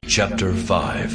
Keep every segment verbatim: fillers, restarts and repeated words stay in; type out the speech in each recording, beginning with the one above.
Chapter five.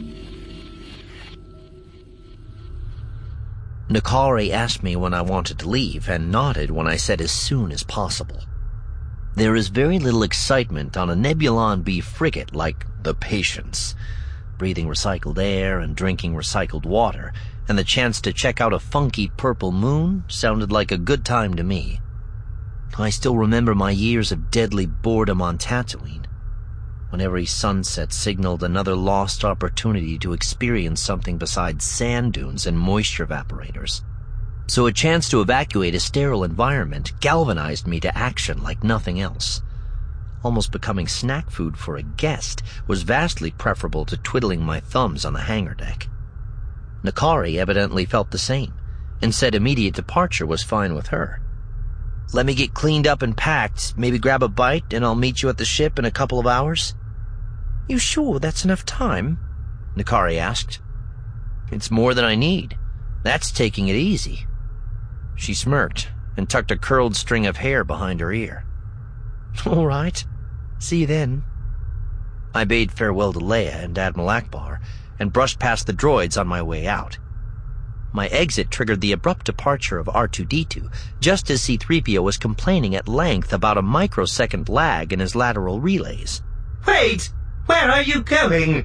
Nakari asked me when I wanted to leave and nodded when I said as soon as possible. There is very little excitement on a Nebulon B frigate like the Patience. Breathing recycled air and drinking recycled water, and the chance to check out a funky purple moon sounded like a good time to me. I still remember my years of deadly boredom on Tatooine, when every sunset signaled another lost opportunity to experience something besides sand dunes and moisture evaporators. So a chance to evacuate a sterile environment galvanized me to action like nothing else. Almost becoming snack food for a guest was vastly preferable to twiddling my thumbs on the hangar deck. Nakari evidently felt the same, and said immediate departure was fine with her. "Let me get cleaned up and packed, maybe grab a bite, and I'll meet you at the ship in a couple of hours." "You sure that's enough time?" Nakari asked. "It's more than I need. That's taking it easy." She smirked and tucked a curled string of hair behind her ear. "All right. See you then." I bade farewell to Leia and Admiral Ackbar and brushed past the droids on my way out. My exit triggered the abrupt departure of R two D two, just as C three P O was complaining at length about a microsecond lag in his lateral relays. "Wait! Where are you going?"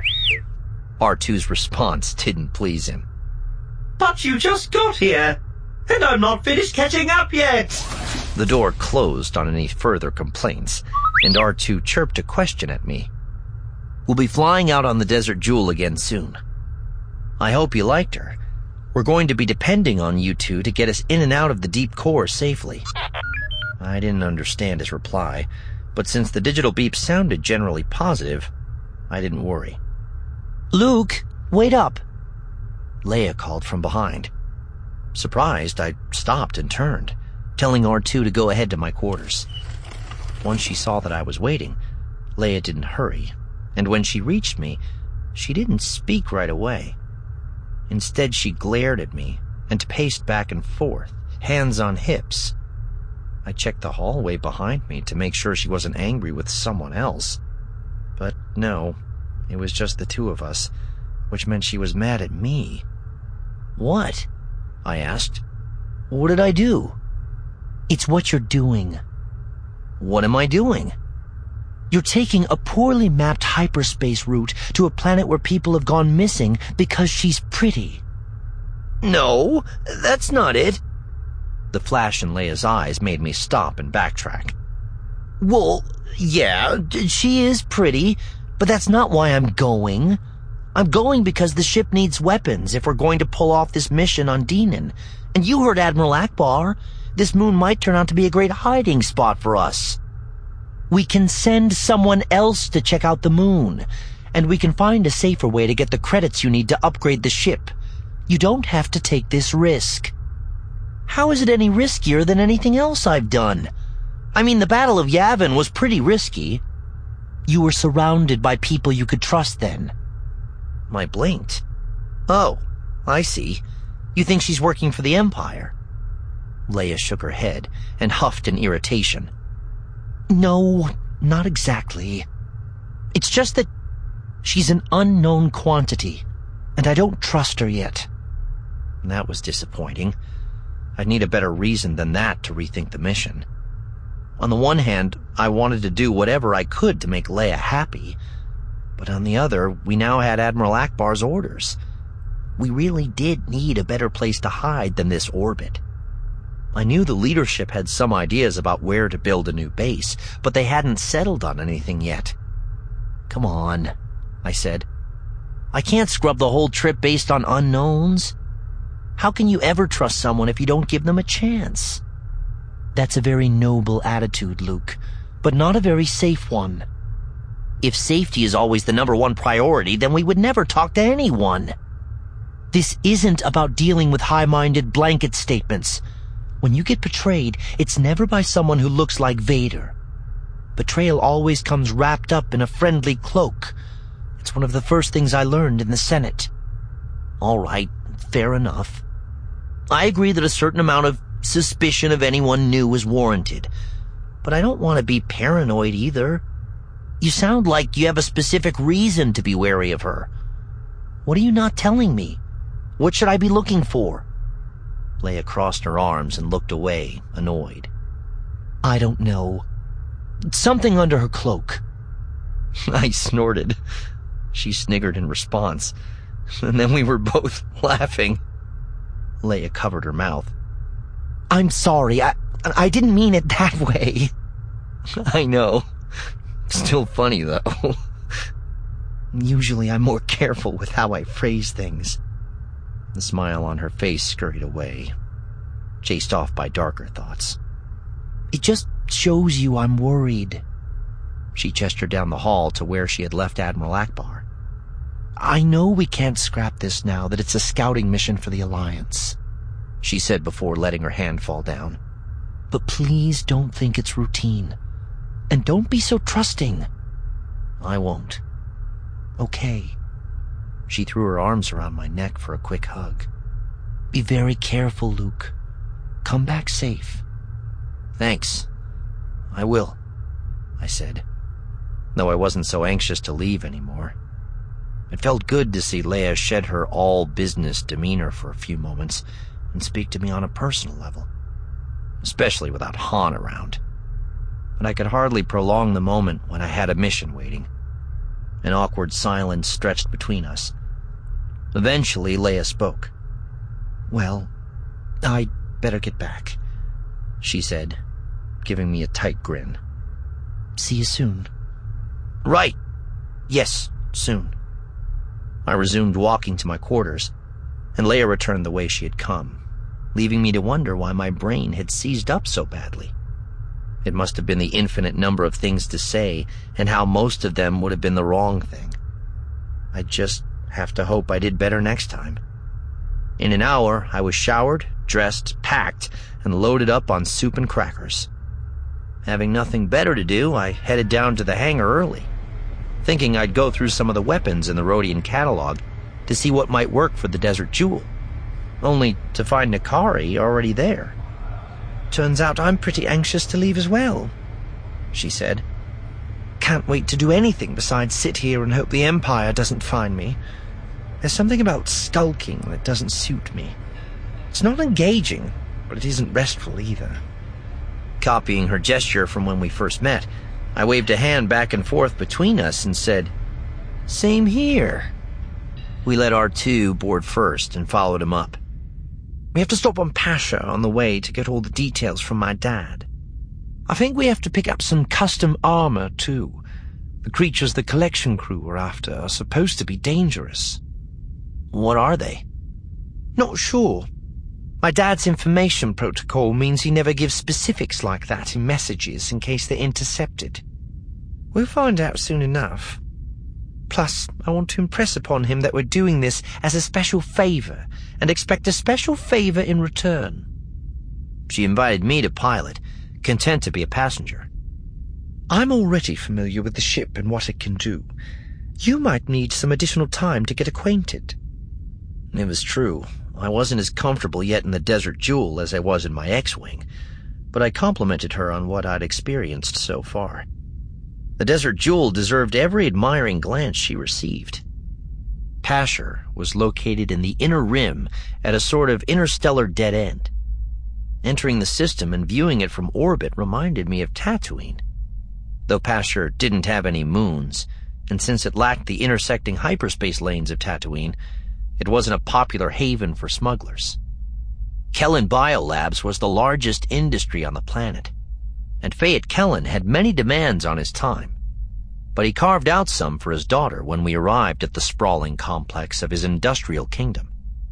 R two's response didn't please him. "But you just got here, and I'm not finished catching up yet." The door closed on any further complaints, and R two chirped a question at me. "We'll be flying out on the Desert Jewel again soon. I hope you liked her. We're going to be depending on you two to get us in and out of the deep core safely." I didn't understand his reply, but since the digital beep sounded generally positive, I didn't worry. "Luke, wait up!" Leia called from behind. Surprised, I stopped and turned, telling R two to go ahead to my quarters. Once she saw that I was waiting, Leia didn't hurry, and when she reached me, she didn't speak right away. Instead, she glared at me and paced back and forth, hands on hips. I checked the hallway behind me to make sure she wasn't angry with someone else. But no, it was just the two of us, which meant she was mad at me. "What?" I asked. "What did I do?" "It's what you're doing." "What am I doing?" "You're taking a poorly mapped hyperspace route to a planet where people have gone missing because she's pretty." "No, that's not it." The flash in Leia's eyes made me stop and backtrack. "Well, yeah, she is pretty, but that's not why I'm going. I'm going because the ship needs weapons if we're going to pull off this mission on Deenan. And you heard Admiral Ackbar. This moon might turn out to be a great hiding spot for us. We can send someone else to check out the moon, and we can find a safer way to get the credits you need to upgrade the ship. You don't have to take this risk." "How is it any riskier than anything else I've done? I mean, the Battle of Yavin was pretty risky." "You were surrounded by people you could trust then." I blinked. "Oh, I see. You think she's working for the Empire?" Leia shook her head and huffed in irritation. "No, not exactly. It's just that she's an unknown quantity, and I don't trust her yet." That was disappointing. I'd need a better reason than that to rethink the mission. On the one hand, I wanted to do whatever I could to make Leia happy, but on the other, we now had Admiral Ackbar's orders. We really did need a better place to hide than this orbit. I knew the leadership had some ideas about where to build a new base, but they hadn't settled on anything yet. "Come on," I said. "I can't scrub the whole trip based on unknowns. How can you ever trust someone if you don't give them a chance?" "That's a very noble attitude, Luke, but not a very safe one. If safety is always the number one priority, then we would never talk to anyone. This isn't about dealing with high-minded blanket statements. When you get betrayed, it's never by someone who looks like Vader. Betrayal always comes wrapped up in a friendly cloak. It's one of the first things I learned in the Senate." "All right, fair enough. I agree that a certain amount of suspicion of anyone new is warranted, but I don't want to be paranoid either. You sound like you have a specific reason to be wary of her. What are you not telling me? What should I be looking for? Leia crossed her arms and looked away, annoyed. I don't know. Something under her cloak. I snorted. She sniggered in response, and then we were both laughing. Leia covered her mouth. I'm sorry, I, I didn't mean it that way. I know. Still funny, though. Usually I'm more careful with how I phrase things. The smile on her face scurried away, chased off by darker thoughts. It just shows you I'm worried. She gestured down the hall to where she had left Admiral Akbar. I know we can't scrap this now that it's a scouting mission for the Alliance, she said before letting her hand fall down. But please don't think it's routine. And don't be so trusting. I won't. Okay. She threw her arms around my neck for a quick hug. Be very careful, Luke. Come back safe. Thanks. I will, I said, though I wasn't so anxious to leave anymore. It felt good to see Leia shed her all-business demeanor for a few moments and speak to me on a personal level, especially without Han around. But I could hardly prolong the moment when I had a mission waiting. An awkward silence stretched between us. Eventually, Leia spoke. Well, I'd better get back, she said, giving me a tight grin. See you soon. Right. Yes, soon. I resumed walking to my quarters, and Leia returned the way she had come, leaving me to wonder why my brain had seized up so badly. It must have been the infinite number of things to say, and how most of them would have been the wrong thing. I'd just have to hope I did better next time. In an hour, I was showered, dressed, packed, and loaded up on soup and crackers. Having nothing better to do, I headed down to the hangar early, thinking I'd go through some of the weapons in the Rodian catalog to see what might work for the Desert Jewel, only to find N'Kari already there. Turns out I'm pretty anxious to leave as well, she said. Can't wait to do anything besides sit here and hope the Empire doesn't find me. There's something about skulking that doesn't suit me. It's not engaging, but it isn't restful either. Copying her gesture from when we first met, I waved a hand back and forth between us and said, Same here. We let R two board first and followed him up. We have to stop on Pasha on the way to get all the details from my dad. I think we have to pick up some custom armor, too. The creatures the collection crew are after are supposed to be dangerous. What are they? Not sure. My dad's information protocol means he never gives specifics like that in messages in case they're intercepted. We'll find out soon enough. Plus, I want to impress upon him that we're doing this as a special favor and expect a special favor in return. She invited me to pilot, content to be a passenger. I'm already familiar with the ship and what it can do. You might need some additional time to get acquainted. It was true. I wasn't as comfortable yet in the Desert Jewel as I was in my X-Wing, but I complimented her on what I'd experienced so far. The Desert Jewel deserved every admiring glance she received. Pasher was located in the inner rim at a sort of interstellar dead end. Entering the system and viewing it from orbit reminded me of Tatooine. Though Pasher didn't have any moons, and since it lacked the intersecting hyperspace lanes of Tatooine, it wasn't a popular haven for smugglers. Kellan Biolabs was the largest industry on the planet, and Fayette Kellan had many demands on his time, but he carved out some for his daughter when we arrived at the sprawling complex of his industrial kingdom.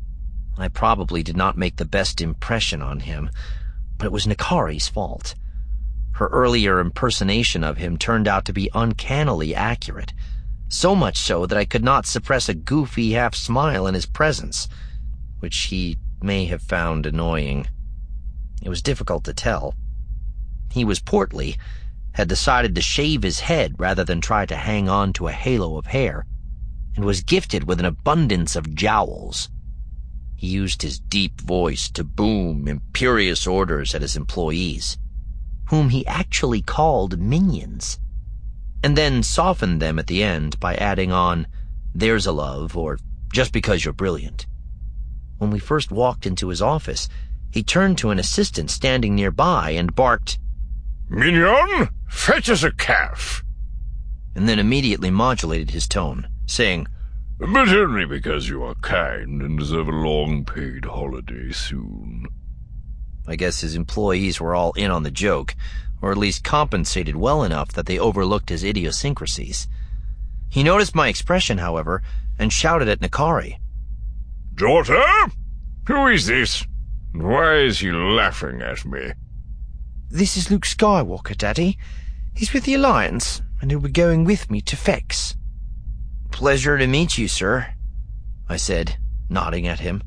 I probably did not make the best impression on him, but it was N'Kari's fault. Her earlier impersonation of him turned out to be uncannily accurate, so much so that I could not suppress a goofy half-smile in his presence, which he may have found annoying. It was difficult to tell. He was portly, had decided to shave his head rather than try to hang on to a halo of hair, and was gifted with an abundance of jowls. He used his deep voice to boom imperious orders at his employees, whom he actually called minions. and then softened them at the end by adding on, "There's a love," or "just because you're brilliant." When we first walked into his office, he turned to an assistant standing nearby and barked, "Mignon, fetch us a calf," and then immediately modulated his tone, saying, "But only because you are kind and deserve a long-paid holiday soon." I guess his employees were all in on the joke, or at least compensated well enough that they overlooked his idiosyncrasies. He noticed my expression, however, and shouted at N'Kari. "Daughter? Who is this? And why is he laughing at me?" "This is Luke Skywalker, Daddy. He's with the Alliance, and he'll be going with me to Fex." "Pleasure to meet you, sir," I said, nodding at him.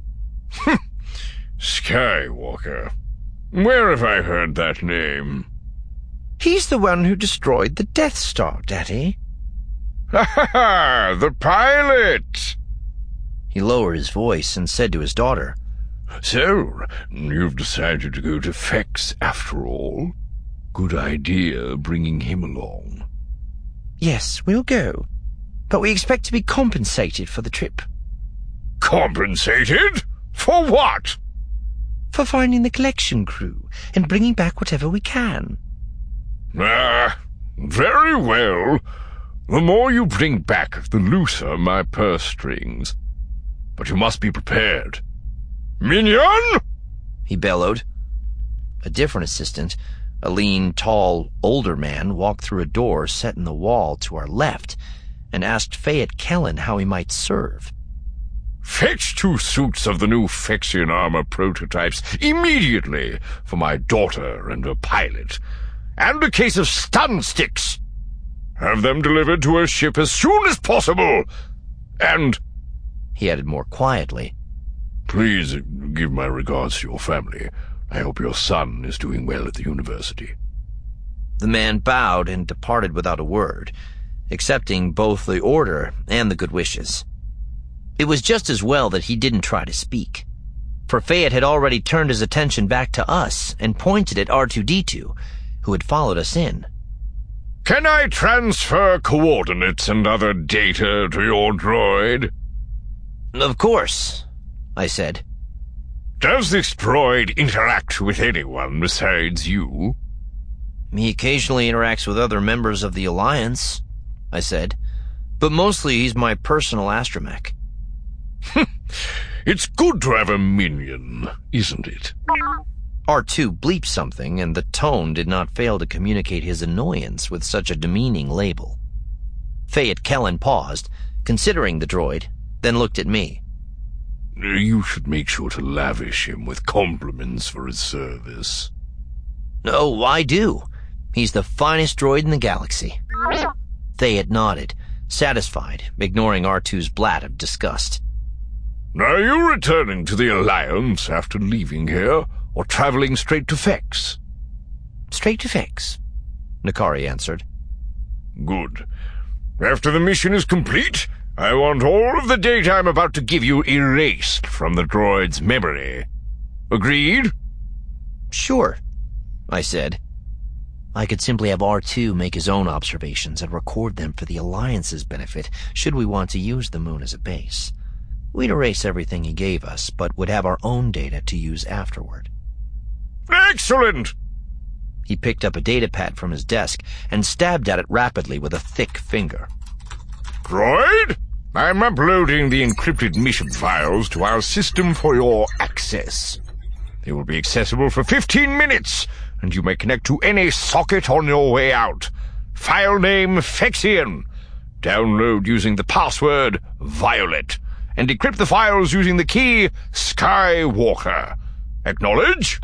Skywalker. Where have I heard that name? "He's the one who destroyed the Death Star, Daddy." Ha ha ha! The pilot! He lowered his voice and said to his daughter, "So, you've decided to go to Fex after all? Good idea bringing him along." "Yes, we'll go, but we expect to be compensated for the trip." "Compensated? For what?" "For finding the collection crew and bringing back whatever we can." Ah, very well. The more you bring back, the looser my purse strings. But you must be prepared. Mignon!" he bellowed. A different assistant, a lean, tall, older man, walked through a door set in the wall to our left and asked Fayette Kellen how he might serve. "Fetch two suits of the new Fexian armor prototypes immediately for my daughter and her pilot, and a case of stun sticks. Have them delivered to her ship as soon as possible, and," he added more quietly, "please give my regards to your family. I hope your son is doing well at the university." The man bowed and departed without a word, accepting both the order and the good wishes. It was just as well that he didn't try to speak, for Fayette had already turned his attention back to us and pointed at R two D two, who had followed us in. "Can I transfer coordinates and other data to your droid?" "Of course," I said. "Does this droid interact with anyone besides you?" "He occasionally interacts with other members of the Alliance," I said, "but mostly he's my personal astromech." "It's good to have a minion, isn't it?" R two bleeped something, and the tone did not fail to communicate his annoyance with such a demeaning label. Fayette Kellen paused, considering the droid, then looked at me. "You should make sure to lavish him with compliments for his service." "Oh, I do. He's the finest droid in the galaxy." Fayette nodded, satisfied, ignoring R two's blat of disgust. "Are you returning to the Alliance after leaving here, or traveling straight to Fex?" "Straight to Fex," N'Kari answered. "Good. After the mission is complete, I want all of the data I'm about to give you erased from the droid's memory. Agreed?" "Sure," I said. I could simply have R two make his own observations and record them for the Alliance's benefit should we want to use the moon as a base. We'd erase everything he gave us, but would have our own data to use afterward. "Excellent!" He picked up a datapad from his desk and stabbed at it rapidly with a thick finger. "Droid, I'm uploading the encrypted mission files to our system for your access. They will be accessible for fifteen minutes, and you may connect to any socket on your way out. File name Fexian. Download using the password Violet, and decrypt the files using the key Skywalker. Acknowledge?"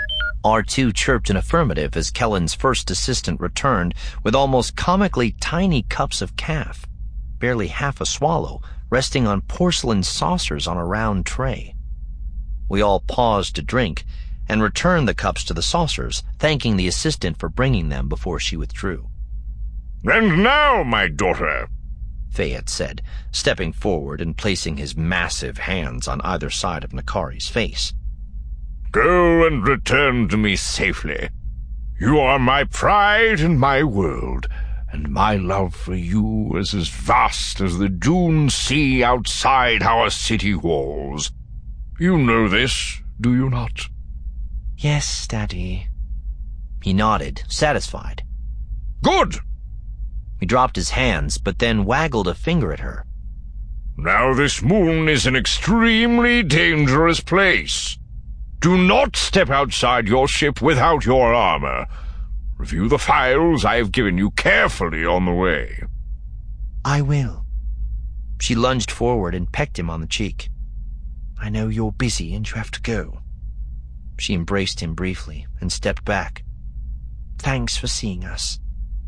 R two chirped an affirmative as Kellen's first assistant returned with almost comically tiny cups of caf, barely half a swallow, resting on porcelain saucers on a round tray. We all paused to drink and returned the cups to the saucers, thanking the assistant for bringing them before she withdrew. "And now, my daughter," Fayette said, stepping forward and placing his massive hands on either side of N'Kari's face, "go and return to me safely. You are my pride and my world, and my love for you is as vast as the dune sea outside our city walls. You know this, do you not? Yes, Daddy. He nodded, satisfied. Good! He dropped his hands, but then waggled a finger at her. Now this moon is an extremely dangerous place. Do not step outside your ship without your armor. Review the files I have given you carefully on the way. I will. She lunged forward and pecked him on the cheek. I know you're busy and you have to go. She embraced him briefly and stepped back. Thanks for seeing us.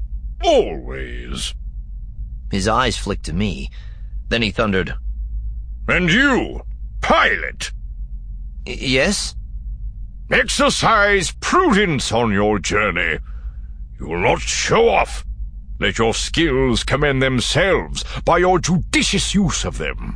Always. His eyes flicked to me. Then he thundered, And you, pilot! Yes? Exercise prudence on your journey. You will not show off. Let your skills commend themselves by your judicious use of them.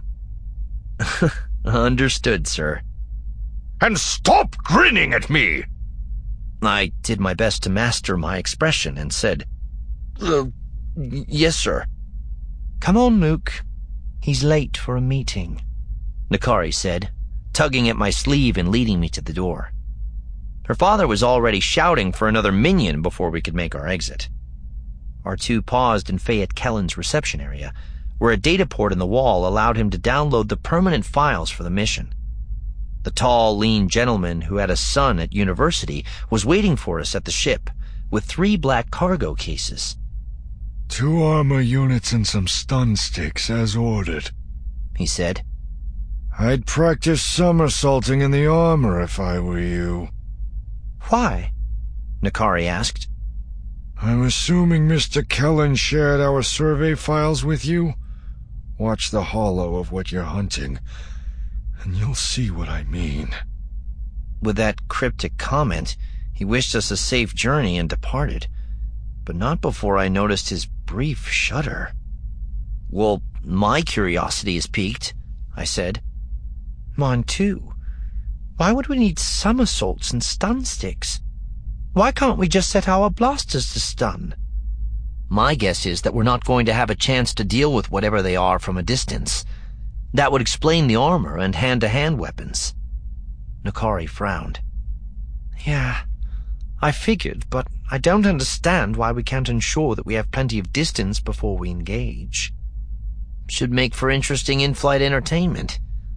Understood, sir. And stop grinning at me! I did my best to master my expression and said, uh, Yes, sir. Come on, Luke. He's late for a meeting, Nakari said, tugging at my sleeve and leading me to the door. Her father was already shouting for another minion before we could make our exit. Our two paused in Fayette Kellen's reception area, where a data port in the wall allowed him to download the permanent files for the mission. The tall, lean gentleman who had a son at university was waiting for us at the ship with three black cargo cases. Two armor units and some stun sticks, as ordered, he said. I'd practice somersaulting in the armor if I were you. Why? Nakari asked. I'm assuming Mister Kellen shared our survey files with you? Watch the holo of what you're hunting, and you'll see what I mean. With that cryptic comment, he wished us a safe journey and departed, but not before I noticed his brief shudder. Well, my curiosity is piqued, I said. Mine too. Why would we need somersaults and stun sticks? Why can't we just set our blasters to stun? My guess is that we're not going to have a chance to deal with whatever they are from a distance. That would explain the armor and hand-to-hand weapons. Nakari frowned. Yeah, I figured, but I don't understand why we can't ensure that we have plenty of distance before we engage. Should make for interesting in-flight entertainment.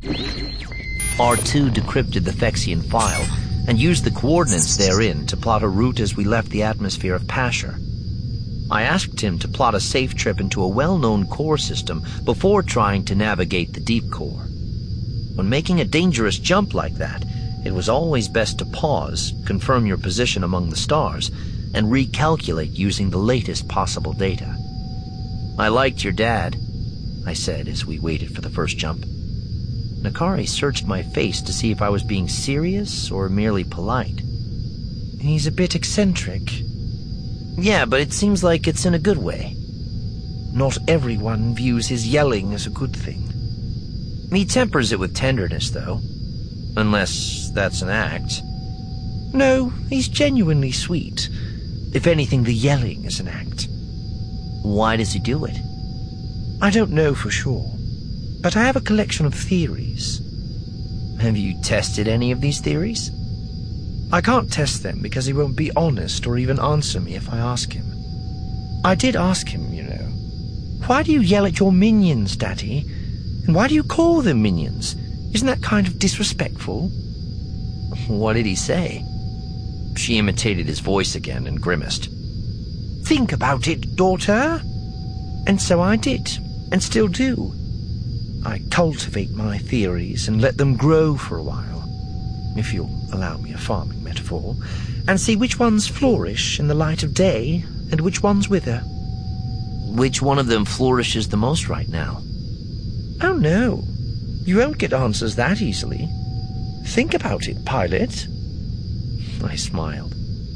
R two decrypted the Phexian file and used the coordinates therein to plot a route as we left the atmosphere of Pasher. I asked him to plot a safe trip into a well-known core system before trying to navigate the deep core. When making a dangerous jump like that, it was always best to pause, confirm your position among the stars, and recalculate using the latest possible data. I liked your dad, I said as we waited for the first jump. Nakari searched my face to see if I was being serious or merely polite. He's a bit eccentric. Yeah, but it seems like it's in a good way. Not everyone views his yelling as a good thing. He tempers it with tenderness, though. Unless that's an act. No, he's genuinely sweet. If anything, the yelling is an act. Why does he do it? I don't know for sure, but I have a collection of theories. Have you tested any of these theories? I can't test them because he won't be honest or even answer me if I ask him. I did ask him, you know. Why do you yell at your minions, Daddy? And why do you call them minions? Isn't that kind of disrespectful? What did he say? She imitated his voice again and grimaced. Think about it, daughter. And so I did, and still do. I cultivate my theories and let them grow for a while, if you'll allow me a farming metaphor, and see which ones flourish in the light of day and which ones wither. Which one of them flourishes the most right now? Oh, no. You won't get answers that easily. Think about it, pilot. I smiled.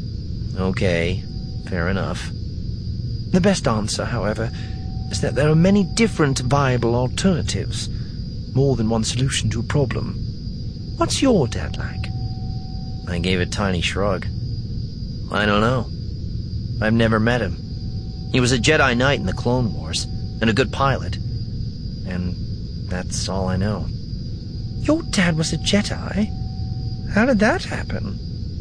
Okay, fair enough. The best answer, however, is that there are many different viable alternatives. More than one solution to a problem. What's your dad like? I gave a tiny shrug. I don't know. I've never met him. He was a Jedi Knight in the Clone Wars, and a good pilot. And that's all I know. Your dad was a Jedi? How did that happen?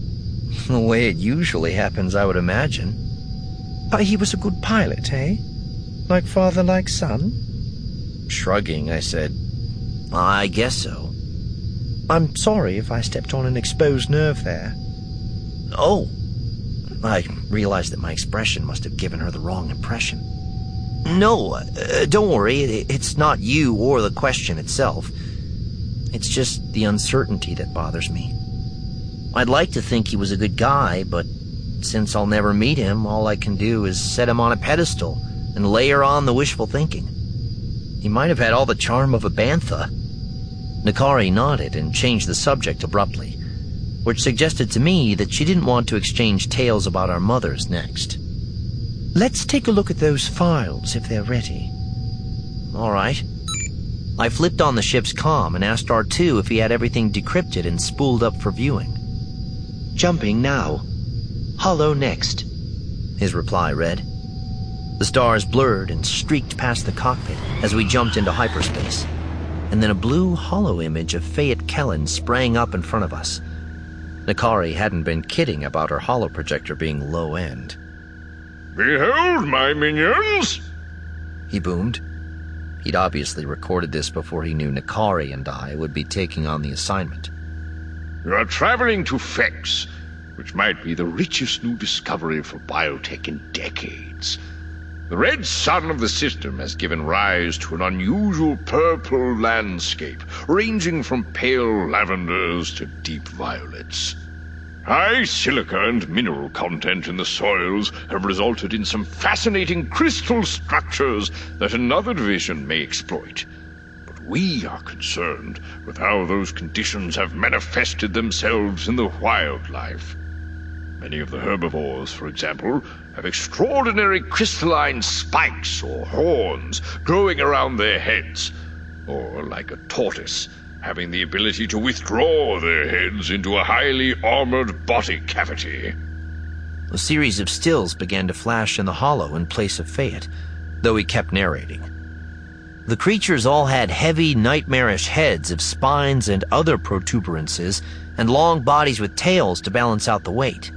The way it usually happens, I would imagine. But he was a good pilot, eh? Like father, like son? Shrugging, I said, I guess so. I'm sorry if I stepped on an exposed nerve there. Oh. I realized that my expression must have given her the wrong impression. No, uh, don't worry. It, it's not you or the question itself. It's just the uncertainty that bothers me. I'd like to think he was a good guy, but since I'll never meet him, all I can do is set him on a pedestal and layer on the wishful thinking. He might have had all the charm of a bantha. N'Kari nodded and changed the subject abruptly, which suggested to me that she didn't want to exchange tales about our mothers next. Let's take a look at those files if they're ready. All right. I flipped on the ship's comm and asked R two if he had everything decrypted and spooled up for viewing. Jumping now. Holo next, his reply read. The stars blurred and streaked past the cockpit as we jumped into hyperspace, and then a blue holo image of Fayette Kellen sprang up in front of us. N'Kari hadn't been kidding about her holo projector being low-end. Behold, my minions! He boomed. He'd obviously recorded this before he knew N'Kari and I would be taking on the assignment. You are traveling to Fex, which might be the richest new discovery for biotech in decades. The red sun of the system has given rise to an unusual purple landscape, ranging from pale lavenders to deep violets. High silica and mineral content in the soils have resulted in some fascinating crystal structures that another division may exploit. But we are concerned with how those conditions have manifested themselves in the wildlife. Many of the herbivores, for example, have extraordinary crystalline spikes or horns growing around their heads, or, like a tortoise, having the ability to withdraw their heads into a highly armored body cavity. A series of stills began to flash in the holo in place of Fayette, though he kept narrating. The creatures all had heavy, nightmarish heads of spines and other protuberances, and long bodies with tails to balance out the weight.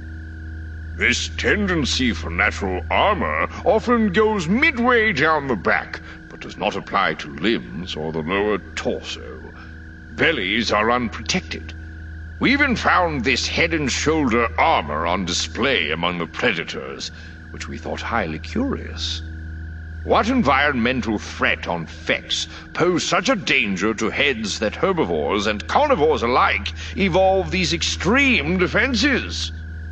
This tendency for natural armor often goes midway down the back, but does not apply to limbs or the lower torso. Bellies are unprotected. We even found this head and shoulder armor on display among the predators, which we thought highly curious. What environmental threat on Fex posed such a danger to heads that herbivores and carnivores alike evolved these extreme defenses?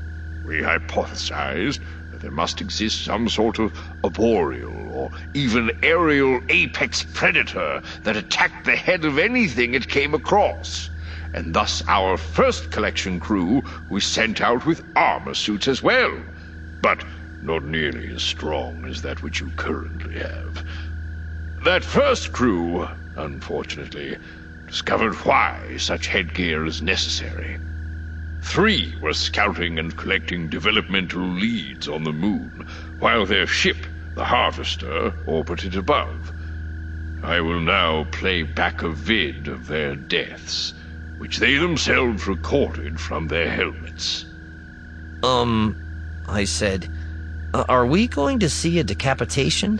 We hypothesized that there must exist some sort of arboreal or even aerial apex predator that attacked the head of anything it came across. And thus our first collection crew we sent out with armor suits as well, but not nearly as strong as that which you currently have. That first crew, unfortunately, discovered why such headgear is necessary. Three were scouting and collecting developmental leads on the moon, while their ship, the Harvester, orbited above. I will now play back a vid of their deaths, which they themselves recorded from their helmets. Um, I said, uh, are we going to see a decapitation?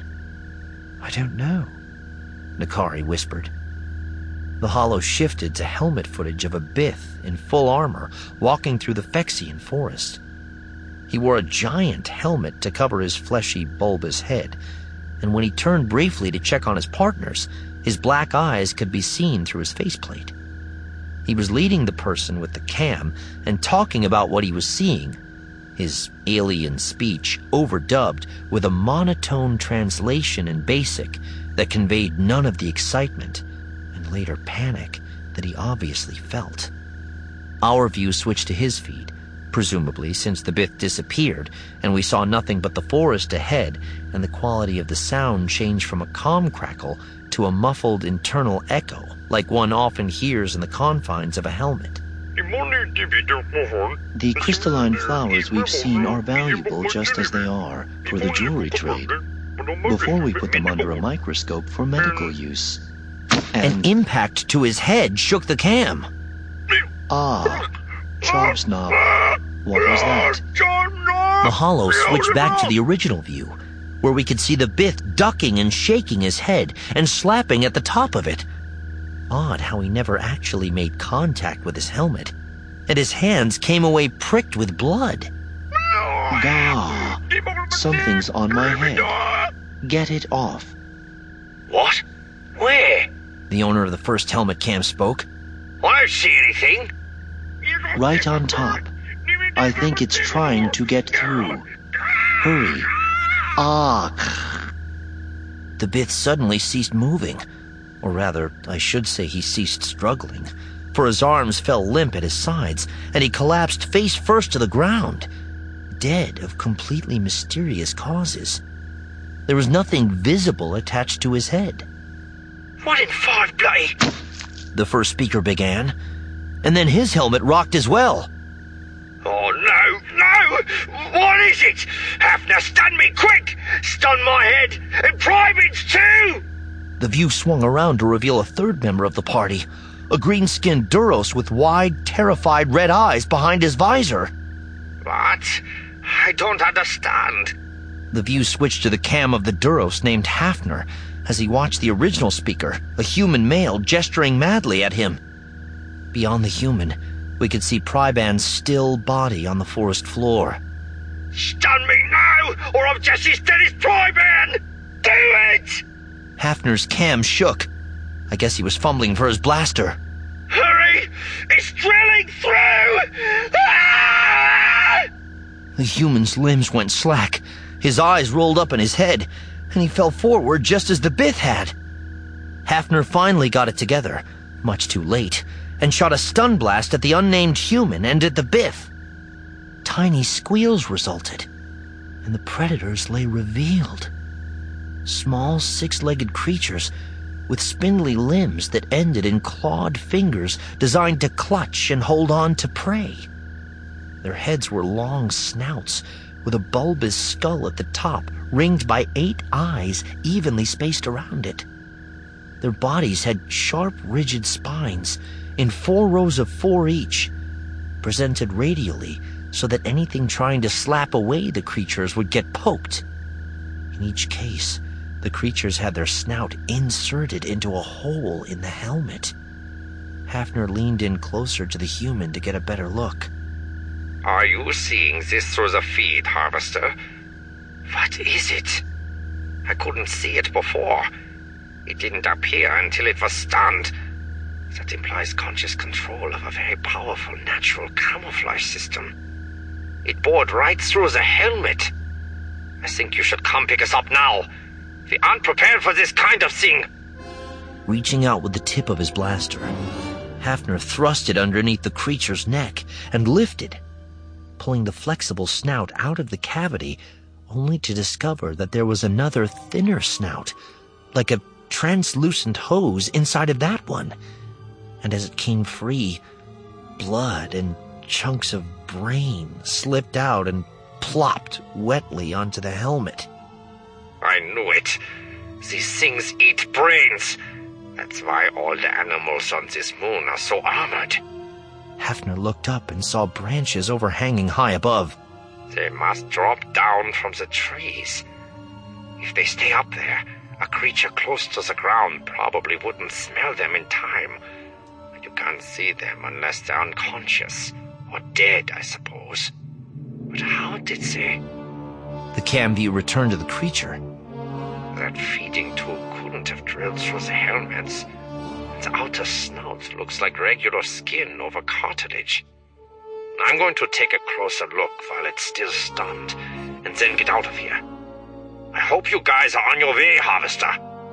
I don't know, N'Kari whispered. The holo shifted to helmet footage of a Bith in full armor walking through the Fexian forest. He wore a giant helmet to cover his fleshy, bulbous head, and when he turned briefly to check on his partners, his black eyes could be seen through his faceplate. He was leading the person with the cam and talking about what he was seeing, his alien speech overdubbed with a monotone translation in Basic that conveyed none of the excitement and later panic that he obviously felt. Our view switched to his feed, presumably since the Bith disappeared and we saw nothing but the forest ahead, and the quality of the sound changed from a comm crackle to a muffled internal echo like one often hears in the confines of a helmet. The crystalline flowers we've seen are valuable just as they are for the jewelry trade, before we put them under a microscope for medical use. An And, impact to his head shook the cam. ah, Charles Knob, what was that? The hollow switched back to the original view, where we could see the Bith ducking and shaking his head and slapping at the top of it. Odd how he never actually made contact with his helmet, and his hands came away pricked with blood. Gah, something's on my head. Get it off. What? Where? The owner of the first helmet cam spoke. I don't see anything. Right on top. I think it's trying to get through. Hurry. Ah. The Bith suddenly ceased moving. Or rather, I should say he ceased struggling, for his arms fell limp at his sides, and he collapsed face first to the ground, dead of completely mysterious causes. There was nothing visible attached to his head. What in five bloody... The first speaker began, and then his helmet rocked as well. Oh, no, no! What is it? Hafner, stun me, quick! Stun my head, and privates too! The view swung around to reveal a third member of the party, a green-skinned Duros with wide, terrified red eyes behind his visor. What? I don't understand. The view switched to the cam of the Duros named Hafner as he watched the original speaker, a human male, gesturing madly at him. Beyond the human, we could see Pryban's still body on the forest floor. Stun me now, or I'm just as dead as Pryban! Do it! Hafner's cam shook. I guess he was fumbling for his blaster. Hurry! It's drilling through! Ah! The human's limbs went slack. His eyes rolled up in his head, and he fell forward just as the Bith had. Hafner finally got it together, much too late, and shot a stun blast at the unnamed human and at the Bith. Tiny squeals resulted, and the predators lay revealed. Small six-legged creatures with spindly limbs that ended in clawed fingers designed to clutch and hold on to prey. Their heads were long snouts with a bulbous skull at the top, ringed by eight eyes evenly spaced around it. Their bodies had sharp, rigid spines in four rows of four each, presented radially so that anything trying to slap away the creatures would get poked. In each case, the creatures had their snout inserted into a hole in the helmet. Hafner leaned in closer to the human to get a better look. Are you seeing this through the feed, Harvester? What is it? I couldn't see it before. It didn't appear until it was stunned. That implies conscious control of a very powerful natural camouflage system. It bored right through the helmet. I think you should come pick us up now. We aren't prepared for this kind of thing. Reaching out with the tip of his blaster, Hafner thrust it underneath the creature's neck and lifted, pulling the flexible snout out of the cavity, only to discover that there was another thinner snout, like a translucent hose inside of that one. And as it came free, blood and chunks of brain slipped out and plopped wetly onto the helmet. I knew it. These things eat brains. That's why all the animals on this moon are so armored. Hafner looked up and saw branches overhanging high above. They must drop down from the trees. If they stay up there, a creature close to the ground probably wouldn't smell them in time. You can't see them unless they're unconscious, or dead, I suppose. But how did they? The cam view returned to the creature. That feeding tube couldn't have drilled through the helmets. The outer snout looks like regular skin over cartilage. I'm going to take a closer look while it's still stunned, and then get out of here. I hope you guys are on your way, Harvester.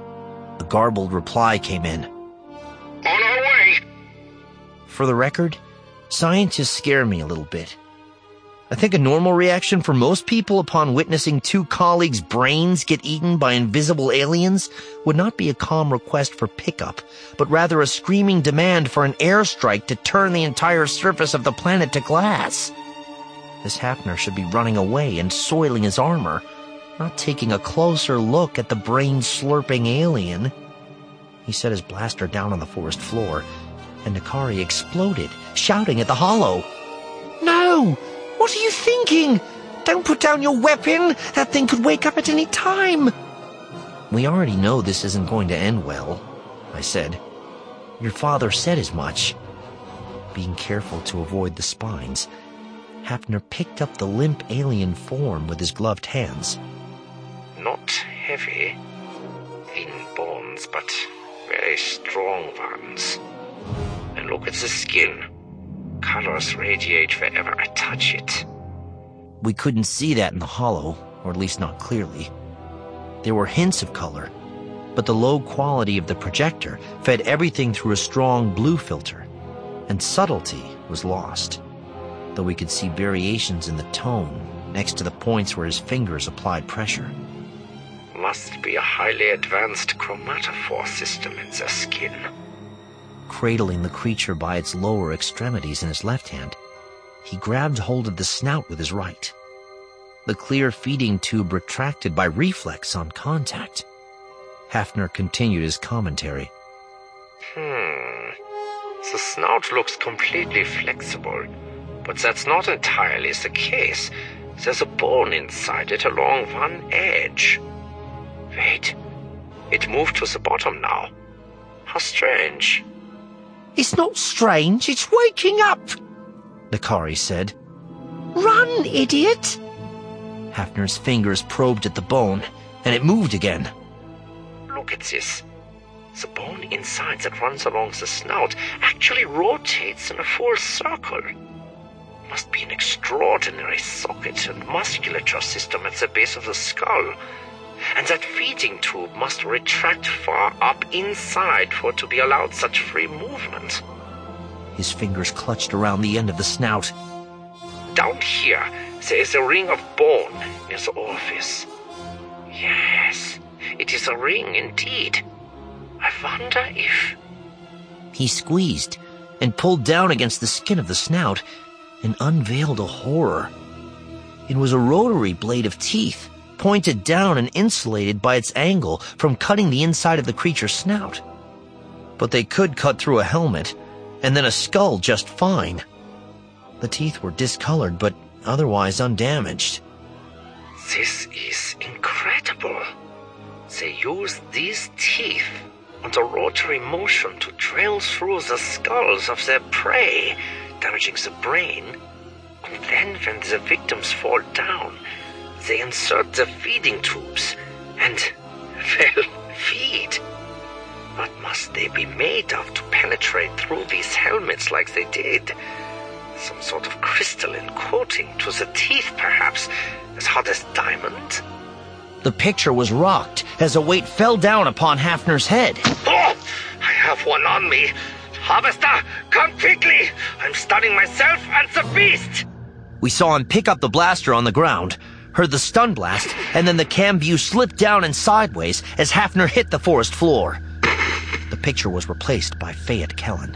A garbled reply came in. On our way. For the record, scientists scare me a little bit. I think a normal reaction for most people upon witnessing two colleagues' brains get eaten by invisible aliens would not be a calm request for pickup, but rather a screaming demand for an airstrike to turn the entire surface of the planet to glass. This Hafner should be running away and soiling his armor, not taking a closer look at the brain-slurping alien. He set his blaster down on the forest floor, and N'Kari exploded, shouting at the hollow. "No! What are you thinking? Don't put down your weapon! That thing could wake up at any time!" "We already know this isn't going to end well," I said. "Your father said as much." Being careful to avoid the spines, Hafner picked up the limp alien form with his gloved hands. Not heavy. Thin bones, but very strong ones. And look at the skin. Colors radiate wherever I touch it. We couldn't see that in the hollow, or at least not clearly. There were hints of color, but the low quality of the projector fed everything through a strong blue filter, and subtlety was lost, though we could see variations in the tone next to the points where his fingers applied pressure. Must be a highly advanced chromatophore system in their skin. Cradling the creature by its lower extremities in his left hand, he grabbed hold of the snout with his right. The clear feeding tube retracted by reflex on contact. Hafner continued his commentary. Hmm. The snout looks completely flexible, but that's not entirely the case. There's a bone inside it along one edge. Wait. It moved to the bottom now. How strange. "It's not strange, it's waking up," N'Kari said. "Run, idiot!" Hafner's fingers probed at the bone, and it moved again. Look at this. The bone inside that runs along the snout actually rotates in a full circle. Must be an extraordinary socket and musculature system at the base of the skull. And that feeding tube must retract far up inside for it to be allowed such free movement. His fingers clutched around the end of the snout. Down here, there is a ring of bone near the orifice. Yes, it is a ring indeed. I wonder if... He squeezed and pulled down against the skin of the snout and unveiled a horror. It was a rotary blade of teeth, pointed down and insulated by its angle from cutting the inside of the creature's snout. But they could cut through a helmet, and then a skull just fine. The teeth were discolored, but otherwise undamaged. This is incredible. They use these teeth and the rotary motion to drill through the skulls of their prey, damaging the brain. And then when the victims fall down, they insert the feeding tubes and, well, feed. What must they be made of to penetrate through these helmets like they did? Some sort of crystalline coating to the teeth, perhaps, as hard as diamond? The picture was rocked as a weight fell down upon Hafner's head. Oh! I have one on me! Harvester, come quickly! I'm stunning myself and the beast! We saw him pick up the blaster on the ground, heard the stun blast, and then the cam view slip down and sideways as Hafner hit the forest floor. The picture was replaced by Fayette Kellen.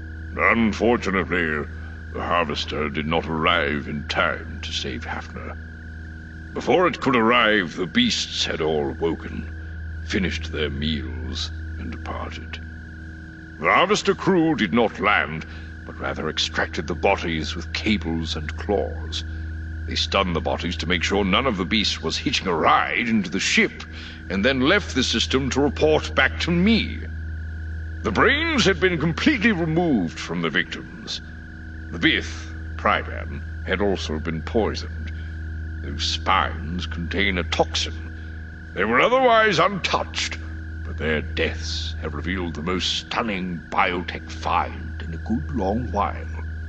Unfortunately, the Harvester did not arrive in time to save Hafner. Before it could arrive, the beasts had all woken, finished their meals, and departed. The Harvester crew did not land, but rather extracted the bodies with cables and claws. They stunned the bodies to make sure none of the beasts was hitching a ride into the ship, and then left the system to report back to me. The brains had been completely removed from the victims. The Bith, Privan, had also been poisoned. Those spines contain a toxin. They were otherwise untouched, but their deaths have revealed the most stunning biotech find in a good long while.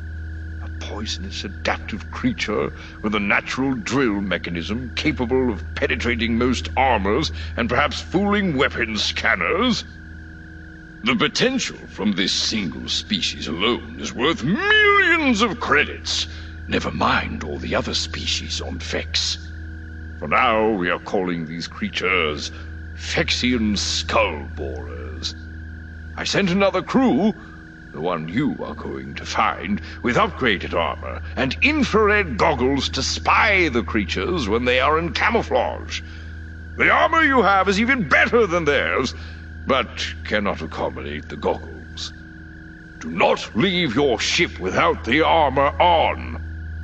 A poisonous adaptive creature with a natural drill mechanism capable of penetrating most armors and perhaps fooling weapons scanners. The potential from this single species alone is worth millions of credits, Never mind all the other species on Vex. For now, we are calling these creatures Vexian skull borers. I sent another crew, the one you are going to find, with upgraded armor and infrared goggles to spy the creatures when they are in camouflage. The armor you have is even better than theirs, but cannot accommodate the goggles. Do not leave your ship without the armor on.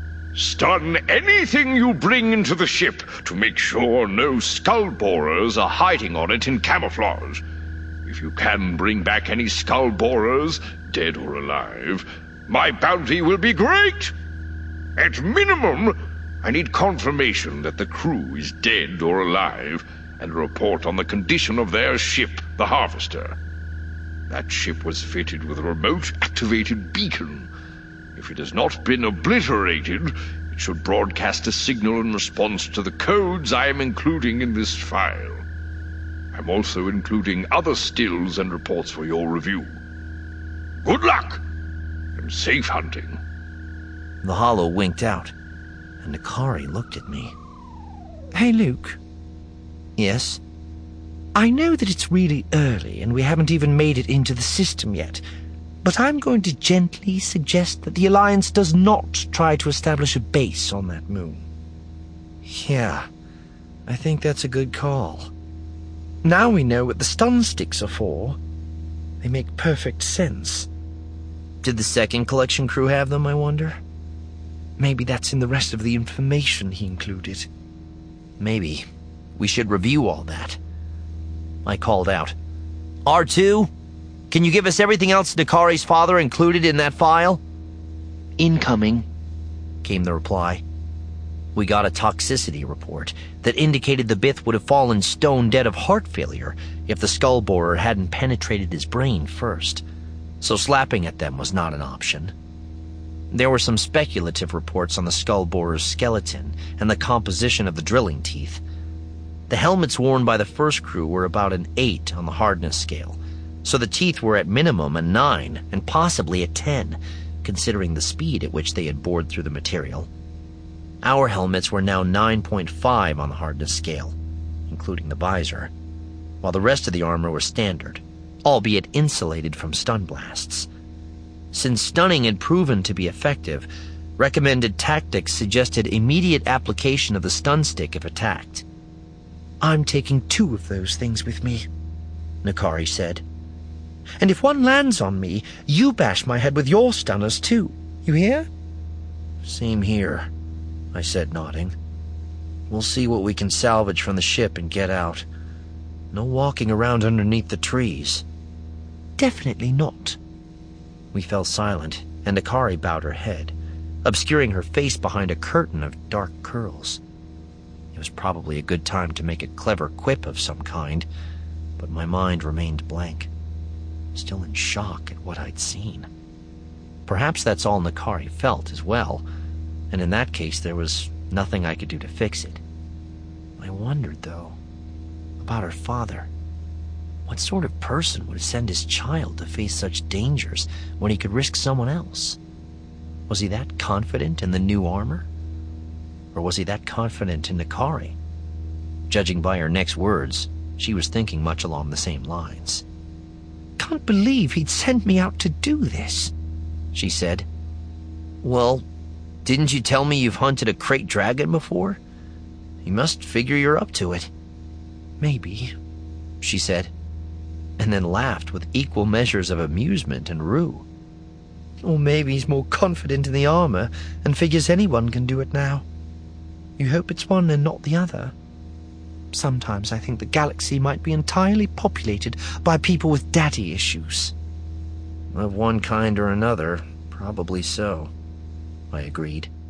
Stun anything you bring into the ship to make sure no skull borers are hiding on it in camouflage. If you can bring back any skull borers, dead or alive, my bounty will be great. At minimum, I need confirmation that the crew is dead or alive, and a report on the condition of their ship, the Harvester. That ship was fitted with a remote-activated beacon. If it has not been obliterated, it should broadcast a signal in response to the codes I am including in this file. I'm also including other stills and reports for your review. Good luck, and safe hunting. The Hollow winked out, and N'Kari looked at me. Hey, Luke. Yes? I know that it's really early and we haven't even made it into the system yet, but I'm going to gently suggest that the Alliance does not try to establish a base on that moon. Yeah, I think that's a good call. Now we know what the stun sticks are for. They make perfect sense. Did the second collection crew have them, I wonder? Maybe that's in the rest of the information he included. Maybe. We should review all that. I called out. R two? Can you give us everything else N'Kari's father included in that file? Incoming, came the reply. We got a toxicity report that indicated the Bith would have fallen stone dead of heart failure if the skull borer hadn't penetrated his brain first, so slapping at them was not an option. There were some speculative reports on the skull borer's skeleton and the composition of the drilling teeth. The helmets worn by the first crew were about an eight on the hardness scale, so the teeth were at minimum a nine and possibly a ten, considering the speed at which they had bored through the material. Our helmets were now nine point five on the hardness scale, including the visor, while the rest of the armor was standard, albeit insulated from stun blasts. Since stunning had proven to be effective, recommended tactics suggested immediate application of the stun stick if attacked. I'm taking two of those things with me, N'Kari said. And if one lands on me, you bash my head with your stunners too. You hear? Same here, I said, nodding. We'll see what we can salvage from the ship and get out. No walking around underneath the trees. Definitely not. We fell silent, and N'Kari bowed her head, obscuring her face behind a curtain of dark curls. It was probably a good time to make a clever quip of some kind, but my mind remained blank, still in shock at what I'd seen. Perhaps that's all N'Kari felt as well, and in that case there was nothing I could do to fix it. I wondered, though, about her father. What sort of person would send his child to face such dangers when he could risk someone else? Was he that confident in the new armor? Or was he that confident in N'Kari? Judging by her next words, she was thinking much along the same lines. Can't believe he'd send me out to do this, she said. Well, didn't you tell me you've hunted a crate dragon before? You must figure you're up to it. Maybe, she said, and then laughed with equal measures of amusement and rue. Or maybe he's more confident in the armor and figures anyone can do it now. You hope it's one and not the other. Sometimes I think the galaxy might be entirely populated by people with daddy issues. Of one kind or another, probably so, I agreed.